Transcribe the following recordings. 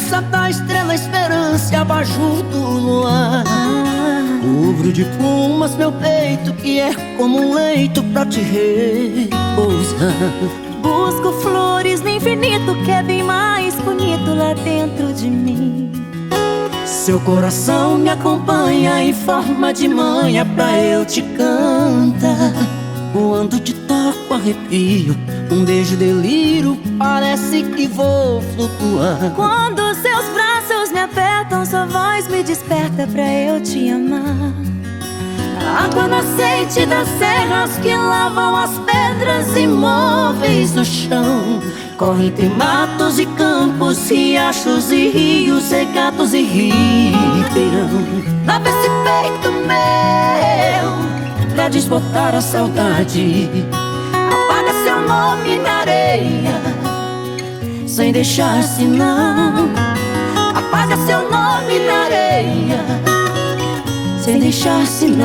criança da estrela, esperança e abajur do luar. Cubro de plumas meu peito, que é como um leito pra te repousar. Busco flores no infinito, que é bem mais bonito lá dentro de mim. Seu coração me acompanha em forma de manha pra eu te cantar. Quando te toco arrepio, um beijo delírio, parece que vou flutuar. Quando seus braços me apertam, sua voz me desperta pra eu te amar. Água nascente das serras que lavam as pedras imóveis no chão. Corre entre matos e campos, riachos e rios, regatos e ribeirão. Lava esse peito meu pra desbotar a saudade. Apaga seu nome na areia sem deixar sinal. Apaga seu nome na areia sem deixar sinal.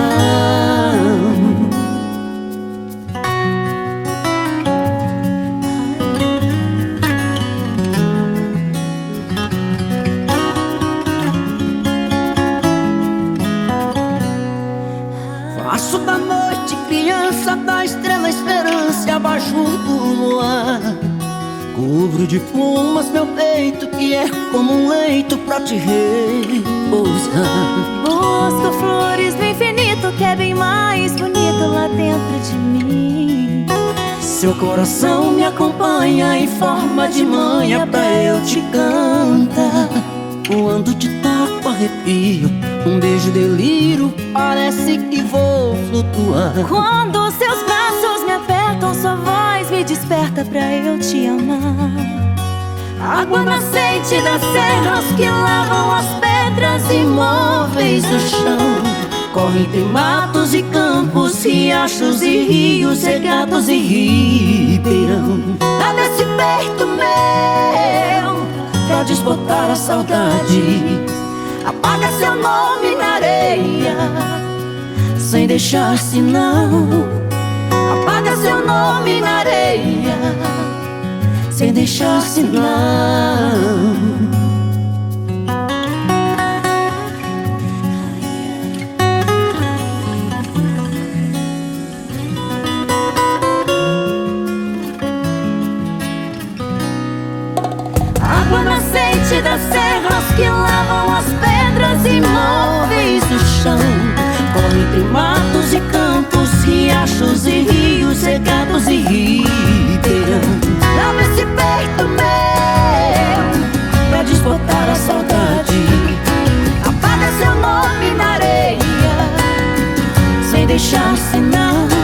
Faço da noite criança, da estrela esperança e abajur do luar. Cubro de plumas meu peito, que é como um leito pra te repousar. Busco flores no infinito, que é bem mais bonito lá dentro de mim. Seu coração me acompanha em forma de manha pra eu te cantar. Quando te toco arrepio, um beijo delírio, parece que vou flutuar. Quando seus braços me apertam, sua voz me desperta pra eu te amar. Água nascente das serras que lavam as pedras imóveis do chão. Corre entre matos e campos, riachos e rios, regatos e ribeirão. Dá nesse peito meu pra desbotar a saudade. Apaga seu nome na areia sem deixar sinal. Apaga seu nome na areia sem deixar sinal. Água nascente das serras que lavam as pedras imóveis do chão. Corre entre matos e campos, riachos e rios, regatos e ribeirão. Lava esse peito meu pra desbotar a saudade. Apaga seu nome na areia sem deixar sinal.